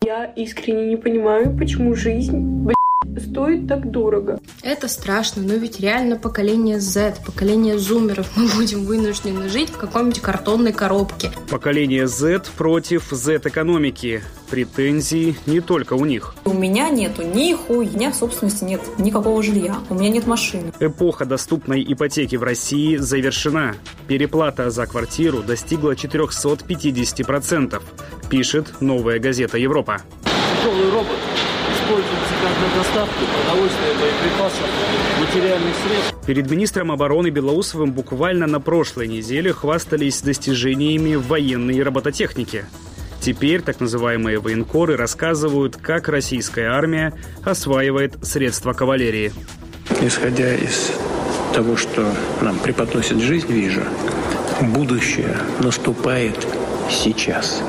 Я искренне не понимаю, почему жизнь, стоит так дорого. Это страшно, но ведь реально поколение Z, поколение зумеров, мы будем вынуждены жить в какой-нибудь картонной коробке. Поколение Z против Z-экономики. Претензии не только у них. У меня нету ни хуйня в собственности, нет никакого жилья, у меня нет машины. Эпоха доступной ипотеки в России завершена. Переплата за квартиру достигла 450%, пишет «Новая газета Европа». Тяжелый робот используется как для доставки продовольствия, боеприпасов, материальных средств. Перед министром обороны Белоусовым буквально на прошлой неделе хвастались достижениями в военной и робототехнике. Теперь так называемые военкоры рассказывают, как российская армия осваивает средства кавалерии. Исходя из того, что нам преподносит жизнь, вижу, будущее наступает сейчас.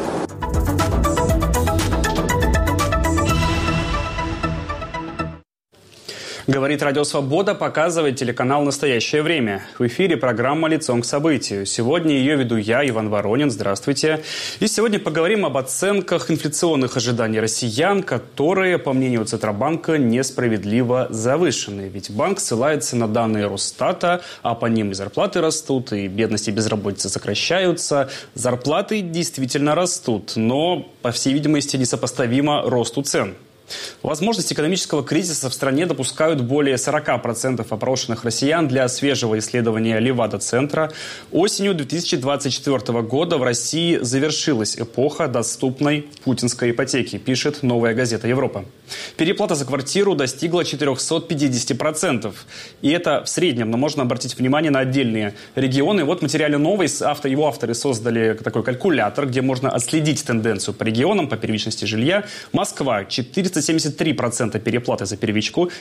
Говорит Радио Свобода, показывает телеканал «Настоящее время». В эфире программа «Лицом к событию». Сегодня ее веду я, Иван Воронин. Здравствуйте. И сегодня поговорим об оценках инфляционных ожиданий россиян, которые, по мнению Центробанка, несправедливо завышены. Ведь банк ссылается на данные Росстата, а по ним и зарплаты растут, и бедность и безработица сокращаются. Зарплаты действительно растут, но, по всей видимости, несопоставимо росту цен. Возможность экономического кризиса в стране допускают более 40% опрошенных россиян для свежего исследования Левада-центра. Осенью 2024 года в России завершилась эпоха доступной путинской ипотеки, пишет «Новая газета Европа». Переплата за квартиру достигла 450%. И это в среднем, но можно обратить внимание на отдельные регионы. Вот в материале «Новой» его авторы создали такой калькулятор, где можно отследить тенденцию по регионам, по первичности жилья. Москва – 473% переплаты за первичку,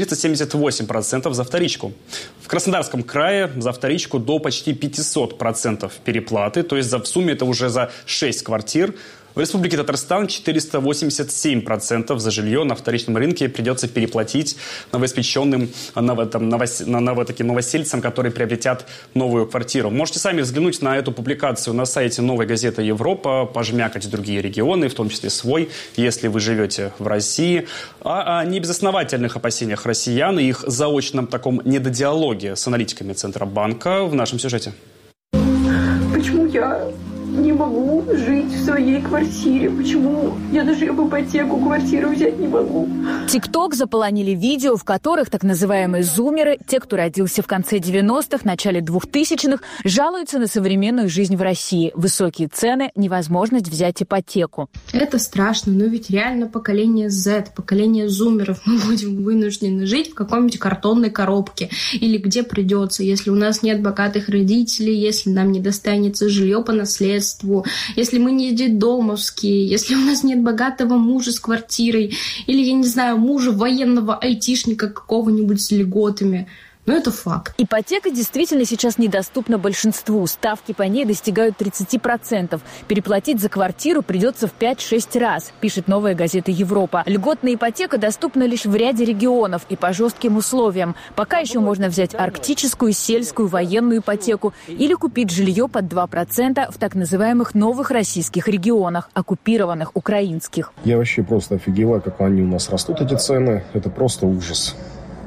478% за вторичку. В Краснодарском крае за вторичку до почти 500% переплаты, то есть в сумме это уже за 6 квартир. В Республике Татарстан 487% за жилье на вторичном рынке придется переплатить новоиспеченным новосельцам, которые приобретят новую квартиру. Можете сами взглянуть на эту публикацию на сайте «Новой газеты Европа», пожмякать другие регионы, в том числе свой, если вы живете в России. О небезосновательных опасениях россиян и их заочном таком недодиалоге с аналитиками Центробанка в нашем сюжете. Почему я не могу жить в своей квартире? Почему я даже в ипотеку квартиру взять не могу? ТикТок заполонили видео, в которых так называемые зумеры, те, кто родился в конце 90-х, начале 2000-х, жалуются на современную жизнь в России. Высокие цены, невозможность взять ипотеку. Это страшно, но ведь реально поколение Z, поколение зумеров, мы будем вынуждены жить в какой-нибудь картонной коробке. Или где придется, если у нас нет богатых родителей, если нам не достанется жилье по наследству, если мы не детдомовские, если у нас нет богатого мужа с квартирой, или, я не знаю, мужа военного айтишника какого-нибудь с льготами. Но это факт. Ипотека действительно сейчас недоступна большинству. Ставки по ней достигают 30%. Переплатить за квартиру придется в 5-6 раз, пишет «Новая газета Европа». Льготная ипотека доступна лишь в ряде регионов и по жестким условиям. Пока еще можно взять арктическую, сельскую, военную ипотеку или купить жилье под 2% в так называемых новых российских регионах, оккупированных украинских. Я вообще просто офигеваю, как они у нас растут, эти цены. Это просто ужас.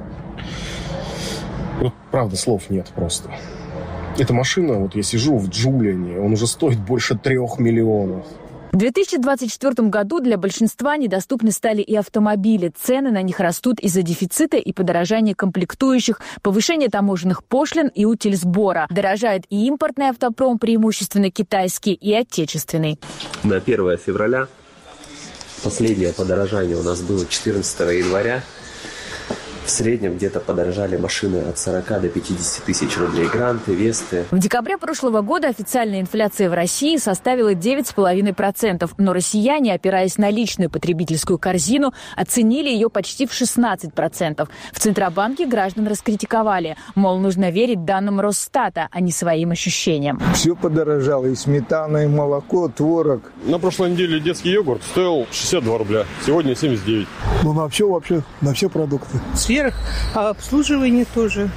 Вот, правда, слов нет просто. Эта машина, вот я сижу в Джулиане, он уже стоит больше 3 миллионов. В 2024 году для большинства недоступны стали и автомобили. Цены на них растут из-за дефицита и подорожания комплектующих, повышения таможенных пошлин и утильсбора. Дорожает и импортный автопром, преимущественно китайский, и отечественный. На 1 февраля последнее подорожание у нас было 14 января. В среднем где-то подорожали машины от 40 до 50 тысяч рублей. Гранты, Весты. В декабре прошлого года официальная инфляция в России составила 9,5%. Но россияне, опираясь на личную потребительскую корзину, оценили ее почти в 16%. В Центробанке граждан раскритиковали. Мол, нужно верить данным Росстата, а не своим ощущениям. Все подорожало. И сметана, и молоко, творог. На прошлой неделе детский йогурт стоил 62 рубля. Сегодня 79. Ну, вообще, на все продукты. А обслуживание тоже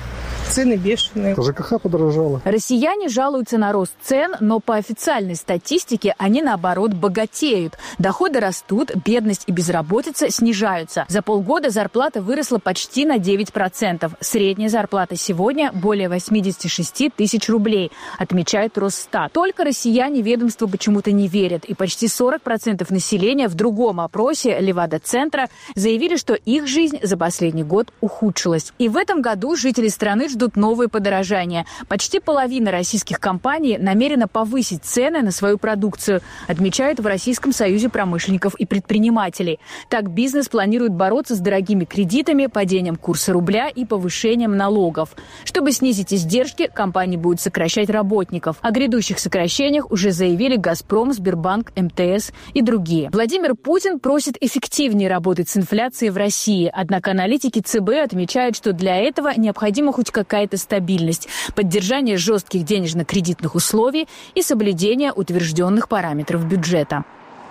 Цены бешеные. ЖКХ подорожало. Россияне жалуются на рост цен, но по официальной статистике они, наоборот, богатеют. Доходы растут, бедность и безработица снижаются. За полгода зарплата выросла почти на 9%. Средняя зарплата сегодня более 86 тысяч рублей, отмечает Росстат. Только россияне ведомству почему-то не верят. И почти 40% населения в другом опросе Левада-центра заявили, что их жизнь за последний год ухудшилась. И в этом году жители страны ждут новые подорожания. Почти половина российских компаний намерена повысить цены на свою продукцию, отмечают в Российском союзе промышленников и предпринимателей. Так бизнес планирует бороться с дорогими кредитами, падением курса рубля и повышением налогов. Чтобы снизить издержки, компании будут сокращать работников. О грядущих сокращениях уже заявили «Газпром», Сбербанк, МТС и другие. Владимир Путин просит эффективнее работать с инфляцией в России. Однако аналитики ЦБ отмечают, что для этого необходима хоть какая-то стабильность, поддержание жестких денежно-кредитных условий и соблюдение утвержденных параметров бюджета.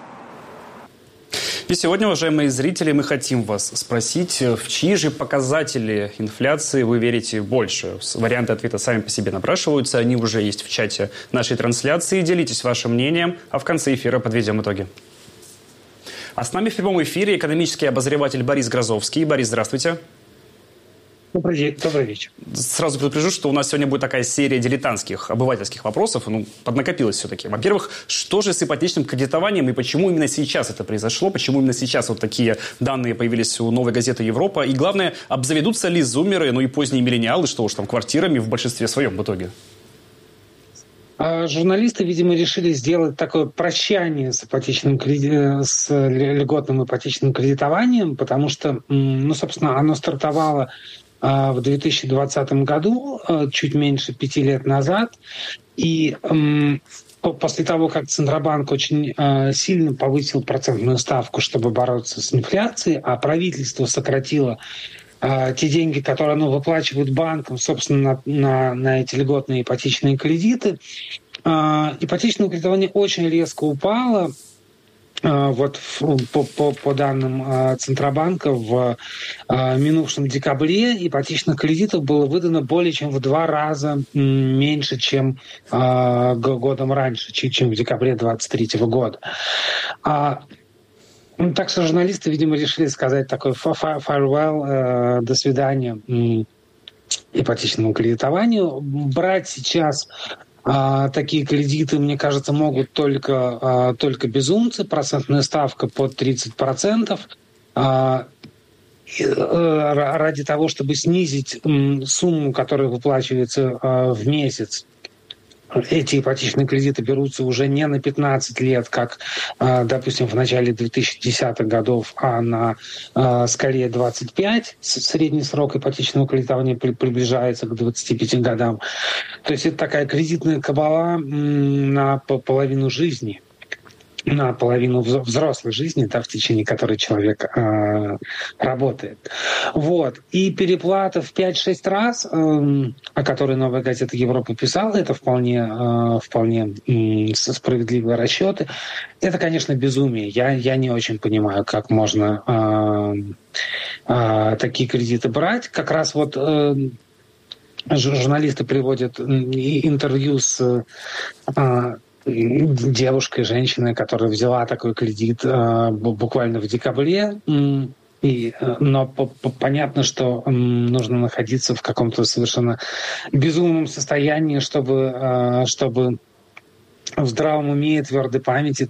И сегодня, уважаемые зрители, мы хотим вас спросить, в чьи же показатели инфляции вы верите больше? Варианты ответа сами по себе напрашиваются, они уже есть в чате нашей трансляции. Делитесь вашим мнением, а в конце эфира подведем итоги. А с нами в прямом эфире экономический обозреватель Борис Грозовский. Борис, здравствуйте. Добрый вечер. Сразу предупрежу, что у нас сегодня будет такая серия дилетантских, обывательских вопросов. Поднакопилось все-таки. Во-первых, что же с ипотечным кредитованием и почему именно сейчас это произошло? Почему именно сейчас вот такие данные появились у «Новой газеты Европа»? И главное, обзаведутся ли зумеры, и поздние миллениалы, что уж там, квартирами в большинстве своем в итоге? Журналисты, видимо, решили сделать такое прощание с льготным ипотечным кредитованием, потому что, собственно, оно стартовало в 2020 году, чуть меньше 5 лет назад. И после того, как Центробанк очень сильно повысил процентную ставку, чтобы бороться с инфляцией, а правительство сократило те деньги, которые оно выплачивает банкам, собственно, на эти льготные ипотечные кредиты, ипотечное кредитование очень резко упало. Вот по данным Центробанка, в минувшем декабре ипотечных кредитов было выдано более чем в 2 раза меньше, чем годом раньше, чем в декабре 2023 года. Так что журналисты, видимо, решили сказать такой farewell, до свидания ипотечному кредитованию. Брать сейчас такие кредиты, мне кажется, могут только безумцы. Процентная ставка под 30%. Ради того, чтобы снизить сумму, которая выплачивается в месяц, эти ипотечные кредиты берутся уже не на 15 лет, как, допустим, в начале 2010-х годов, а на скорее 25. Средний срок ипотечного кредитования приближается к 25 годам. То есть это такая кредитная кабала на половину жизни. На половину взрослой жизни, в течение которой человек работает. Вот. И переплата в 5-6 раз, о которой «Новая газета Европы» писала, это вполне справедливые расчеты. Это, конечно, безумие. Я не очень понимаю, как можно такие кредиты брать. Как раз вот журналисты приводят интервью с девушкой, женщиной, которая взяла такой кредит буквально в декабре. Но понятно, что нужно находиться в каком-то совершенно безумном состоянии, чтобы в здравом уме и твердой памяти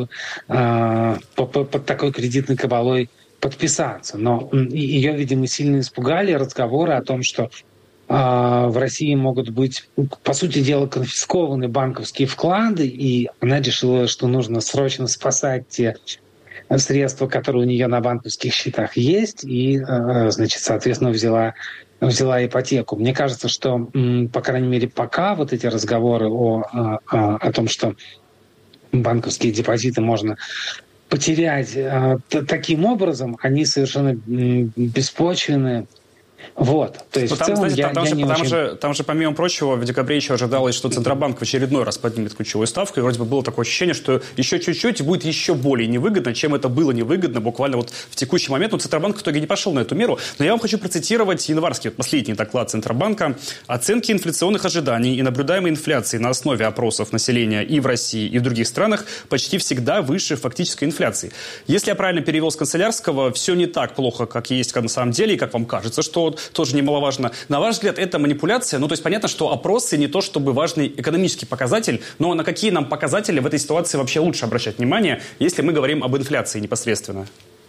под такой кредитной кабалой подписаться. Но ее, видимо, сильно испугали разговоры о том, что в России могут быть, по сути дела, конфискованы банковские вклады, и она решила, что нужно срочно спасать те средства, которые у нее на банковских счетах есть, и, соответственно, взяла ипотеку. Мне кажется, что, по крайней мере, пока вот эти разговоры о том, что банковские депозиты можно потерять таким образом, они совершенно беспочвенны. Вот, то есть там, в целом там же, помимо прочего, в декабре еще ожидалось, что Центробанк в очередной раз поднимет ключевую ставку, и вроде бы было такое ощущение, что еще чуть-чуть и будет еще более невыгодно, чем это было невыгодно буквально вот в текущий момент. Но Центробанк в итоге не пошел на эту меру. Но я вам хочу процитировать январский, последний доклад Центробанка. Оценки инфляционных ожиданий и наблюдаемой инфляции на основе опросов населения и в России, и в других странах почти всегда выше фактической инфляции. Если я правильно перевел с канцелярского, все не так плохо, как есть на самом деле, и как вам кажется, что тоже немаловажно. На ваш взгляд, это манипуляция? Ну, то есть понятно, что опросы не то чтобы важный экономический показатель, но на какие нам показатели в этой ситуации вообще лучше обращать внимание, если мы говорим об инфляции непосредственно?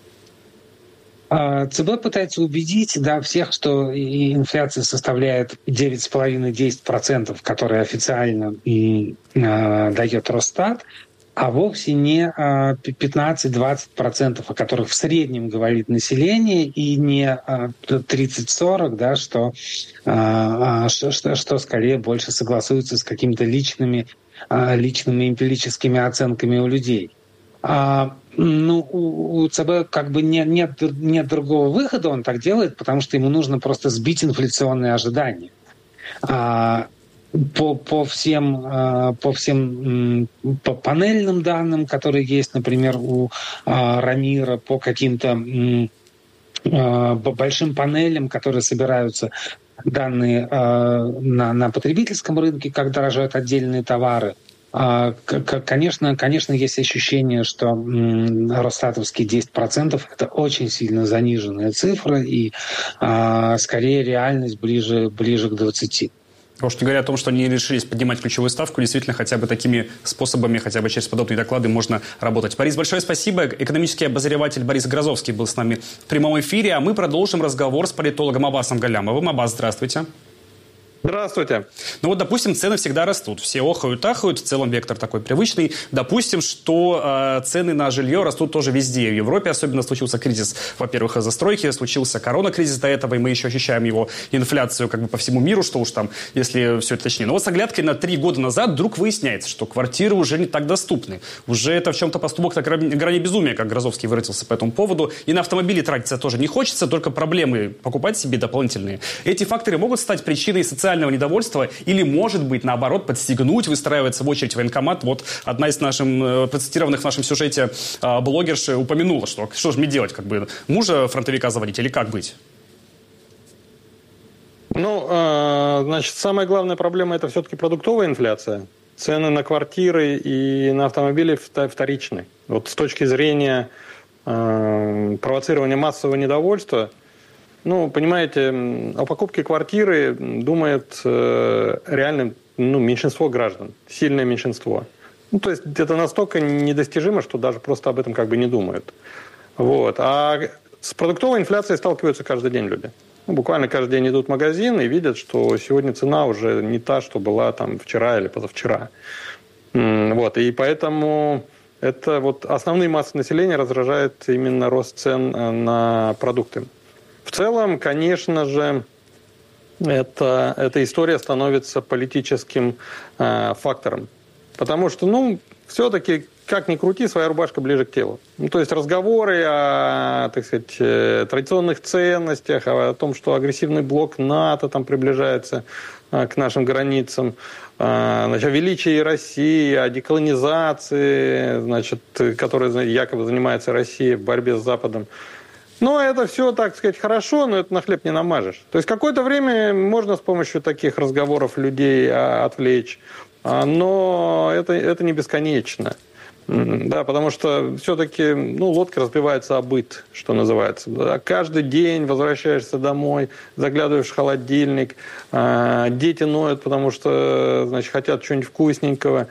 ЦБ пытается убедить всех, что инфляция составляет 9,5-10%, которые официально дает Росстат, а вовсе не 15-20%, о которых в среднем говорит население, и не 30-40%, что скорее больше согласуется с какими-то личными эмпирическими оценками у людей. У ЦБ как бы нет другого выхода, он так делает, потому что ему нужно просто сбить инфляционные ожидания. По панельным данным, которые есть, например, у Рамира, по каким-то большим панелям, которые собираются данные на потребительском рынке, как дорожают отдельные товары. Конечно, есть ощущение, что росстатовские 10% – это очень сильно заниженная цифра, и скорее реальность ближе к 20%. Потому что говоря о том, что они решились поднимать ключевую ставку, действительно, хотя бы такими способами, хотя бы через подобные доклады можно работать. Борис, большое спасибо. Экономический обозреватель Борис Грозовский был с нами в прямом эфире, а мы продолжим разговор с политологом Аббасом Галямовым. Аббас, здравствуйте. Здравствуйте. Ну вот, допустим, цены всегда растут. Все охают-ахают, в целом вектор такой привычный. Допустим, что цены на жилье растут тоже везде. В Европе особенно случился кризис, во-первых, из-за застройки, случился коронакризис до этого, и мы еще ощущаем его инфляцию как бы по всему миру, что уж там, если все это точнее. Но вот с оглядкой на 3 года назад вдруг выясняется, что квартиры уже не так доступны. Уже это в чем-то поступок на грани безумия, как Грозовский выразился по этому поводу. И на автомобили тратиться тоже не хочется, только проблемы покупать себе дополнительные. Эти факторы могут стать причиной социального недовольства или, может быть, наоборот, подстегнуть, выстраиваться в очередь в военкомат. Вот одна из процитированных в нашем сюжете блогерш упомянула, что же мне делать, как бы мужа фронтовика заводить или как быть? Значит, самая главная проблема – это все-таки продуктовая инфляция. Цены на квартиры и на автомобили вторичны. Вот с точки зрения провоцирования массового недовольства, понимаете, о покупке квартиры думает реально меньшинство граждан, сильное меньшинство. То есть это настолько недостижимо, что даже просто об этом как бы не думают. Вот. А с продуктовой инфляцией сталкиваются каждый день люди. Буквально каждый день идут в магазин и видят, что сегодня цена уже не та, что была там вчера или позавчера. Вот. И поэтому это вот основные массы населения раздражает именно рост цен на продукты. В целом, конечно же, эта история становится политическим фактором. Потому что, все-таки, как ни крути, своя рубашка ближе к телу. То есть разговоры о, так сказать, традиционных ценностях, о том, что агрессивный блок НАТО там приближается к нашим границам, о величии России, о деколонизации, которой якобы занимается Россия в борьбе с Западом. Это все, так сказать, хорошо, но это на хлеб не намажешь. То есть какое-то время можно с помощью таких разговоров людей отвлечь, но это не бесконечно. Да, потому что все-таки лодка разбивается о быт, что называется. Да, каждый день возвращаешься домой, заглядываешь в холодильник, дети ноют, потому что хотят чего-нибудь вкусненького.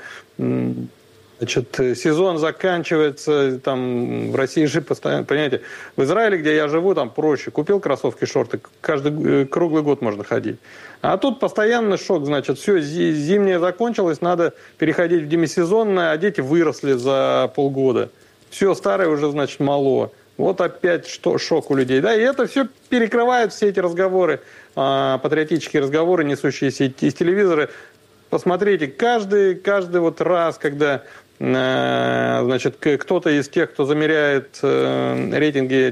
Сезон заканчивается, там в России же постоянно, понимаете, в Израиле, где я живу, там проще. Купил кроссовки, шорты, круглый год можно ходить. А тут постоянный шок, все, зимнее закончилось, надо переходить в демисезонное, а дети выросли за полгода. Все, старое уже, мало. Вот опять шок у людей. Да, и это все перекрывает все эти разговоры, патриотические разговоры, несущиеся из телевизора. Посмотрите, каждый раз, когда значит, кто-то из тех, кто замеряет рейтинги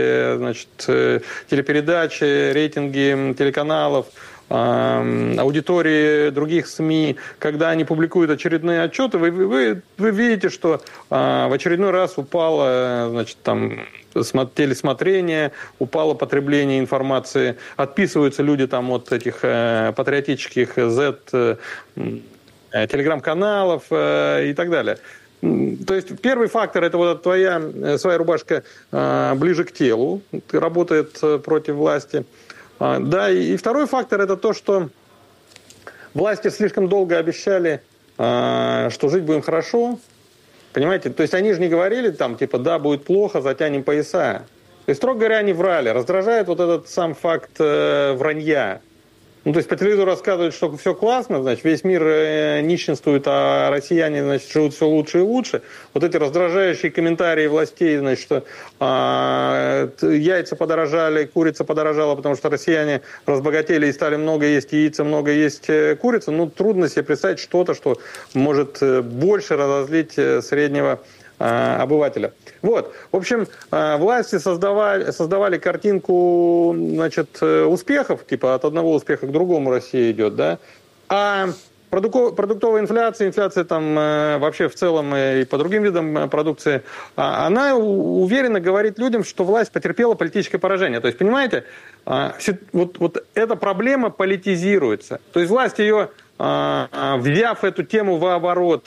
телепередачи, рейтинги телеканалов, аудитории других СМИ, когда они публикуют очередные отчеты, вы видите, что в очередной раз упало, значит, там, телесмотрение, упало потребление информации, отписываются люди там от этих патриотических телеграм-каналов и так далее. То есть первый фактор – это вот своя рубашка ближе к телу, работает против власти. Да, и второй фактор – это то, что власти слишком долго обещали, что жить будем хорошо. Понимаете? То есть они же не говорили там, типа, да, будет плохо, затянем пояса. То есть, строго говоря, они врали. Раздражает вот этот сам факт вранья. Ну, то есть по телевизору рассказывают, что все классно, значит, весь мир нищенствует, а россияне, значит, живут все лучше и лучше. Вот эти раздражающие комментарии властей, значит, что яйца подорожали, курица подорожала, потому что россияне разбогатели и стали много есть яйца, много есть курицы. Ну, трудно себе представить что-то, что может больше разозлить среднего обывателя. Вот. В общем, власти создавали картинку, значит, успехов, типа от одного успеха к другому Россия идет, да, а продуктовая инфляция там вообще в целом и по другим видам продукции, она уверенно говорит людям, что власть потерпела политическое поражение. То есть, понимаете, вот эта проблема политизируется. То есть власть ее, взяв эту тему в оборот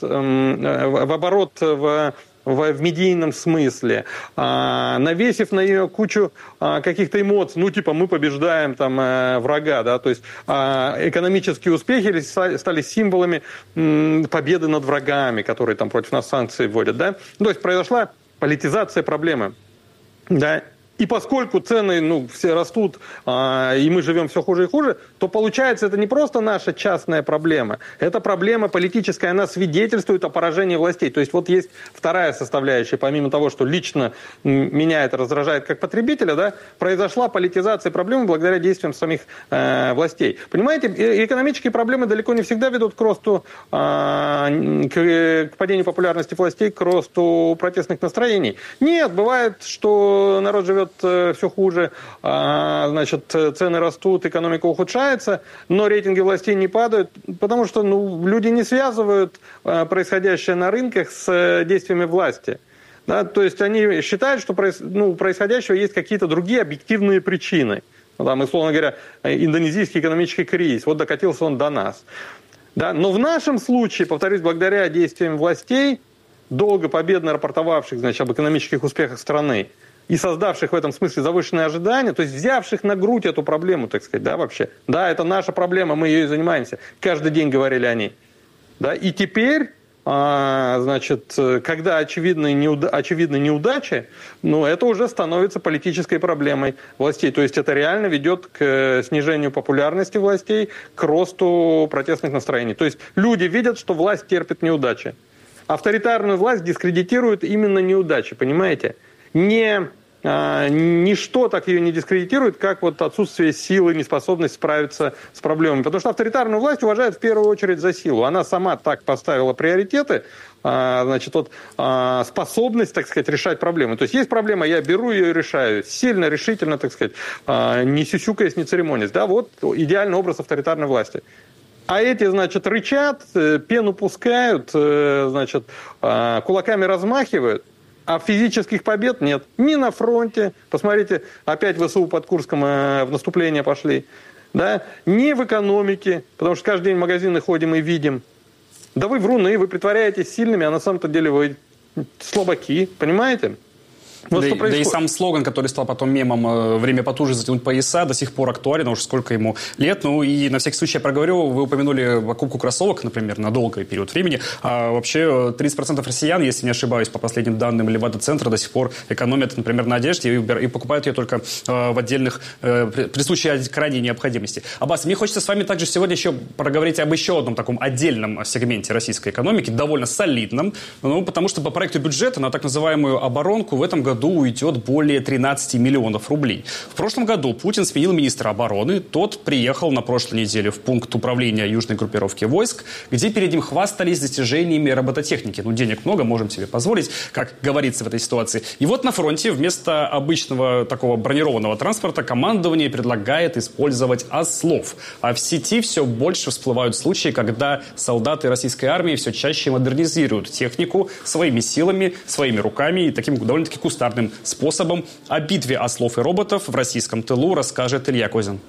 в медийном смысле, навесив на нее кучу каких-то эмоций, ну, типа, мы побеждаем там врага, да, то есть экономические успехи стали символами победы над врагами, которые там против нас санкции вводят, да, то есть произошла политизация проблемы, да. И поскольку цены, ну, все растут, и мы живем все хуже и хуже, то получается, это не просто наша частная проблема, это проблема политическая, она свидетельствует о поражении властей. То есть вот есть вторая составляющая, помимо того, что лично меня это раздражает как потребителя, да, произошла политизация проблемы благодаря действиям самих властей. Понимаете, экономические проблемы далеко не всегда ведут к росту, к падению популярности властей, к росту протестных настроений. Нет, бывает, что народ живет все хуже, значит, цены растут, экономика ухудшается, но рейтинги властей не падают, потому что, ну, люди не связывают происходящее на рынках с действиями власти. Да? То есть они считают, что у происходящего есть какие-то другие объективные причины. Ну, там, условно говоря, индонезийский экономический кризис, вот докатился он до нас. Да? Но в нашем случае, повторюсь, благодаря действиям властей, долго победно рапортовавших, значит, об экономических успехах страны, и создавших в этом смысле завышенные ожидания, то есть взявших на грудь эту проблему, так сказать, да, вообще. Да, это наша проблема, мы ею занимаемся. Каждый день говорили они. Да, и теперь, значит, когда очевидны неудачи, ну, это уже становится политической проблемой властей. То есть это реально ведет к снижению популярности властей, к росту протестных настроений. То есть люди видят, что власть терпит неудачи. Авторитарную власть дискредитируют именно неудачи, понимаете? Ничто так ее не дискредитирует, как вот отсутствие силы, неспособность справиться с проблемами. Потому что авторитарную власть уважают в первую очередь за силу. Она сама так поставила приоритеты, значит, вот, способность, так сказать, решать проблемы. То есть есть проблема, я беру ее и решаю. Сильно, решительно, так сказать, не сюсюкаясь, не церемонясь. Да, вот идеальный образ авторитарной власти. А эти, значит, рычат, пену пускают, значит, кулаками размахивают. А физических побед нет. Ни на фронте. Посмотрите, опять ВСУ под Курском в наступление пошли. Да? Ни в экономике. Потому что каждый день в магазины ходим и видим. Да вы вруны, вы притворяетесь сильными, а на самом-то деле вы слабаки. Понимаете? Вот да и сам слоган, который стал потом мемом «Время потуже затянуть пояса», до сих пор актуален, уже сколько ему лет. Ну и на всякий случай я проговорю, вы упомянули покупку кроссовок, например, на долгий период времени. А вообще 30% россиян, если не ошибаюсь, по последним данным Левада-центра, до сих пор экономят, например, на одежде и покупают ее только в отдельных, при случае крайней необходимости. Аббас, мне хочется с вами также сегодня еще проговорить об еще одном таком отдельном сегменте российской экономики, довольно солидном, ну, потому что по проекту бюджета на так называемую оборонку в этом году уйдет более 13 миллионов рублей. В прошлом году Путин сменил министра обороны. Тот приехал на прошлой неделе в пункт управления южной группировки войск, где перед ним хвастались достижениями робототехники. Денег много, можем себе позволить, как говорится в этой ситуации. И вот на фронте вместо обычного такого бронированного транспорта командование предлагает использовать ослов. А в сети все больше всплывают случаи, когда солдаты российской армии все чаще модернизируют технику своими силами, своими руками и таким довольно-таки кустарным способом. О битве ослов и роботов в российском тылу расскажет Илья Козин.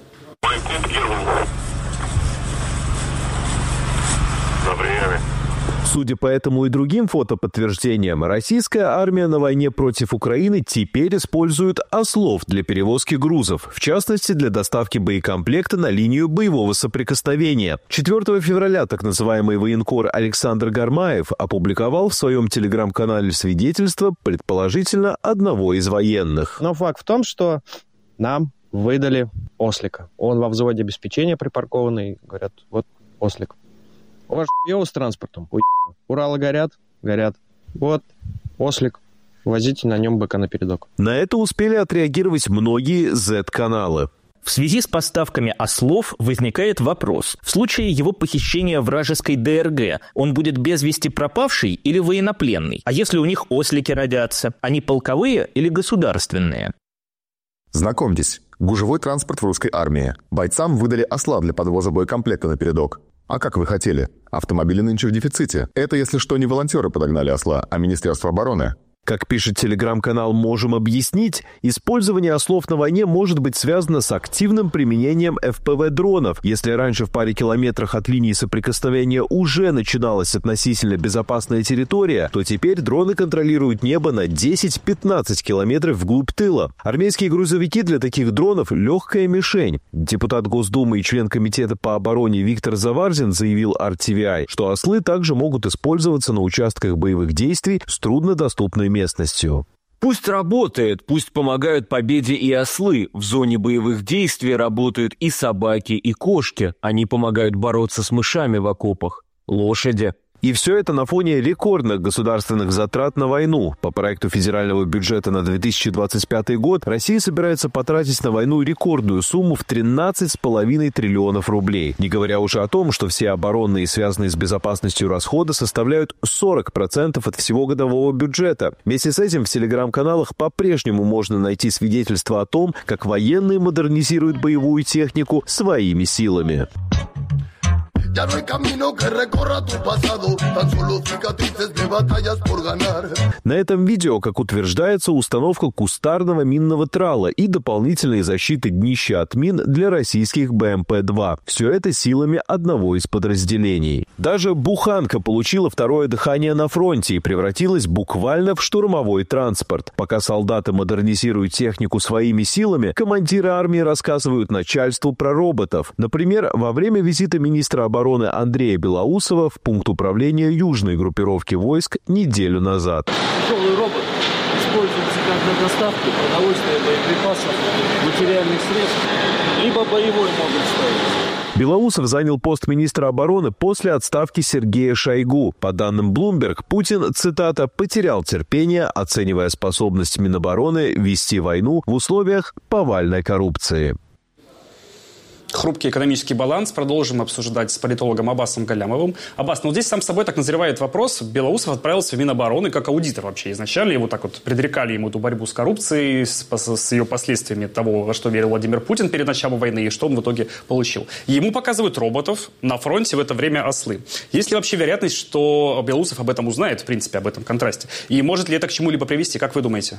Судя по этому и другим фотоподтверждениям, российская армия на войне против Украины теперь использует ослов для перевозки грузов, в частности, для доставки боекомплекта на линию боевого соприкосновения. 4 февраля так называемый военкор Александр Гармаев опубликовал в своем телеграм-канале свидетельство, предположительно, одного из военных. Но факт в том, что нам выдали ослика. Он во взводе обеспечения припаркованный. Говорят, вот ослик. У вас хуёво с транспортом? Уралы горят? Горят. Вот, ослик. Возите на нем быка напередок. На это успели отреагировать многие Z-каналы. В связи с поставками ослов возникает вопрос. В случае его похищения вражеской ДРГ, он будет без вести пропавший или военнопленный? А если у них ослики родятся, они полковые или государственные? Знакомьтесь, гужевой транспорт в русской армии. Бойцам выдали осла для подвоза боекомплекта напередок. А как вы хотели? Автомобили нынче в дефиците. Это, если что, не волонтеры подогнали осла, а Министерство обороны. Как пишет телеграм-канал «Можем объяснить», использование ослов на войне может быть связано с активным применением ФПВ-дронов. Если раньше в паре километрах от линии соприкосновения уже начиналась относительно безопасная территория, то теперь дроны контролируют небо на 10-15 километров вглубь тыла. Армейские грузовики для таких дронов – легкая мишень. Депутат Госдумы и член Комитета по обороне Виктор Заварзин заявил RTVI, что ослы также могут использоваться на участках боевых действий с труднодоступной местностью. Пусть работает, пусть помогают победе и ослы. В зоне боевых действий работают и собаки, и кошки. Они помогают бороться с мышами в окопах. Лошади. И все это на фоне рекордных государственных затрат на войну. По проекту федерального бюджета на 2025 год Россия собирается потратить на войну рекордную сумму в 13,5 триллионов рублей. Не говоря уже о том, что все оборонные и связанные с безопасностью расходы составляют 40% от всего годового бюджета. Вместе с этим в телеграм-каналах по-прежнему можно найти свидетельства о том, как военные модернизируют боевую технику своими силами. Ya no hay camino que recorra tu pasado, tan solo cicatrices de batallas por ganar. На этом видео, как утверждается, установка кустарного минного трала и дополнительной защиты днища от мин для российских БМП-2. Все это силами одного из подразделений. Даже буханка получила второе дыхание на фронте и превратилась буквально в штурмовой транспорт. Пока солдаты модернизируют технику своими силами, командиры армии рассказывают начальству про роботов. Например, во время визита министра обороны Андрея Белоусова в пункт управления южной группировки войск неделю назад. Тяжелый робот используется как для доставки продовольствия, боеприпасов, материальных средств, либо боевой модуль ставится. Белоусов занял пост министра обороны после отставки Сергея Шойгу. По данным Bloomberg, Путин, цитата, «потерял терпение, оценивая способность Минобороны вести войну в условиях повальной коррупции». Хрупкий экономический баланс продолжим обсуждать с политологом Аббасом Галямовым. Аббас, здесь сам собой так назревает вопрос. Белоусов отправился в Минобороны как аудитор вообще. Изначально его так вот предрекали ему эту борьбу с коррупцией, с ее последствиями того, во что верил Владимир Путин перед началом войны, и что он в итоге получил. Ему показывают роботов, на фронте в это время ослы. Есть ли вообще вероятность, что Белоусов об этом узнает, в принципе, об этом контрасте? И может ли это к чему-либо привести? Как вы думаете?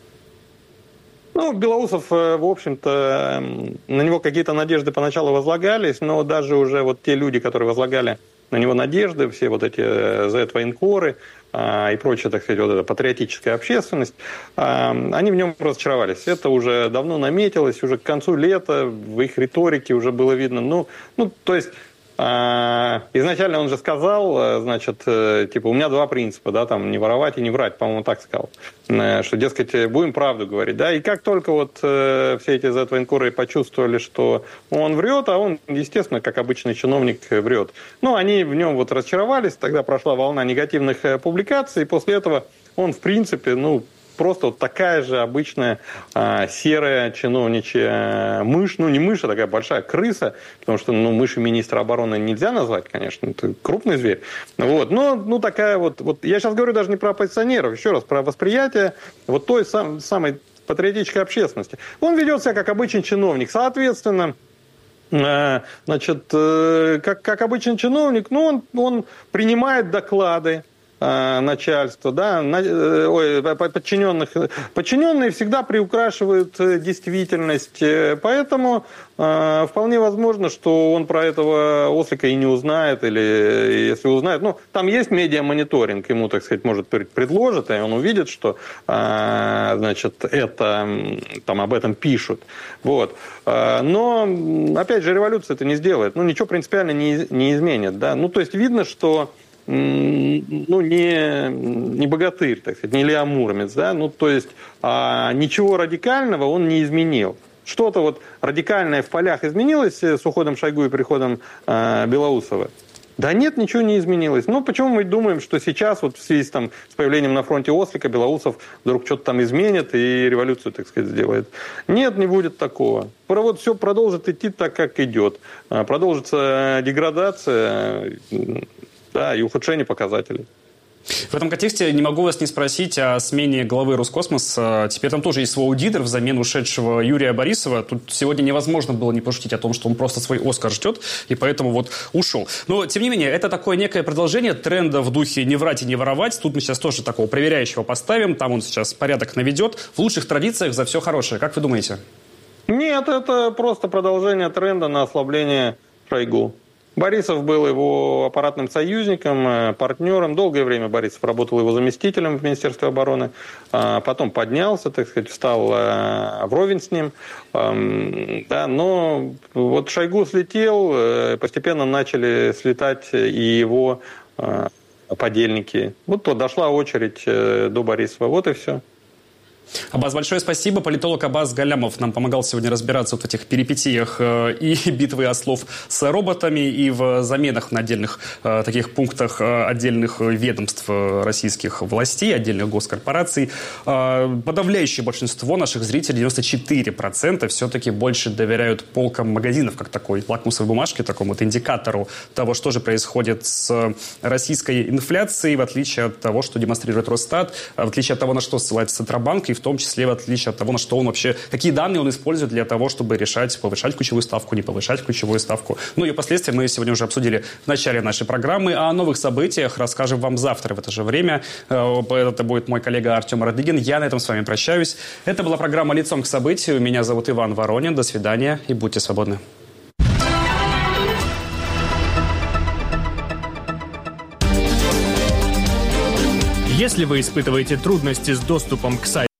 Белоусов, в общем-то, на него какие-то надежды поначалу возлагались, но даже уже вот те люди, которые возлагали на него надежды, все вот эти Z-военкоры и прочая, так сказать, вот эта патриотическая общественность, они в нем разочаровались. Это уже давно наметилось, уже к концу лета в их риторике уже было видно. То есть изначально он же сказал, значит, типа, у меня два принципа, да, там, не воровать и не врать, по-моему, так сказал, что, дескать, будем правду говорить, да, и как только вот все эти Z-военкоры почувствовали, что он врет, а он, естественно, как обычный чиновник, врет. Они в нем вот разочаровались, тогда прошла волна негативных публикаций, и после этого он, в принципе, просто вот такая же обычная серая чиновничья мышь, ну не мышь, а такая большая крыса, потому что мыши министра обороны нельзя назвать, конечно, это крупный зверь. Вот. Но ну, такая вот, я сейчас говорю даже не про оппозиционеров, еще раз, про восприятие вот той самой патриотической общественности. Он ведет себя как обычный чиновник, соответственно, значит, как обычный чиновник, ну, он принимает доклады начальства, да, подчиненных. Подчиненные всегда приукрашивают действительность, поэтому вполне возможно, что он про этого ослика и не узнает, или если узнает, ну, там есть медиамониторинг, ему, так сказать, может, предложат, и он увидит, что, значит, это, там об этом пишут, вот. Но, опять же, революция это не сделает, ну, ничего принципиально не изменит, да, ну, то есть видно, что ну, не богатырь, так сказать, не Илья Муромец, да, ну, то есть ничего радикального он не изменил. Что-то вот радикальное в полях изменилось с уходом Шойгу и приходом Белоусова? Да нет, ничего не изменилось. Ну, почему мы думаем, что сейчас, вот в связи с появлением на фронте ослика, Белоусов вдруг что-то там изменит и революцию, так сказать, сделает? Нет, не будет такого. Вот все продолжит идти так, как идет. Продолжится деградация, да, и ухудшение показателей. В этом контексте не могу вас не спросить о смене главы Роскосмоса. Теперь там тоже есть свой аудитор взамен ушедшего Юрия Борисова. Тут сегодня невозможно было не пошутить о том, что он просто свой Оскар ждет, и поэтому вот ушел. Но, тем не менее, это такое некое продолжение тренда в духе «не врать и не воровать». Тут мы сейчас тоже такого проверяющего поставим. Там он сейчас порядок наведет. В лучших традициях за все хорошее. Как вы думаете? Нет, это просто продолжение тренда на ослабление Шойгу. Борисов был его аппаратным союзником, партнером. Долгое время Борисов работал его заместителем в Министерстве обороны. Потом поднялся, так сказать, встал вровень с ним. Да, но вот Шойгу слетел, постепенно начали слетать и его подельники. Вот дошла очередь до Борисова. Вот и все. Аббас, большое спасибо. Политолог Аббас Галямов нам помогал сегодня разбираться вот в этих перипетиях и битвы ослов с роботами, и в заменах на отдельных таких пунктах отдельных ведомств российских властей, отдельных госкорпораций. Подавляющее большинство наших зрителей, 94%, все-таки больше доверяют полкам магазинов, как такой лакмусовой бумажке, такому вот индикатору того, что же происходит с российской инфляцией, в отличие от того, что демонстрирует Росстат, в отличие от того, на что ссылается Центробанк, и в том числе в отличие от того, на что он вообще, какие данные он использует для того, чтобы решать, повышать ключевую ставку, не повышать ключевую ставку. Ну и последствия мы сегодня уже обсудили в начале нашей программы. О новых событиях расскажем вам завтра в это же время. Это будет мой коллега Артем Радыгин. Я на этом с вами прощаюсь. Это была программа «Лицом к событию». Меня зовут Иван Воронин. До свидания и будьте свободны. Если вы испытываете трудности с доступом к сайту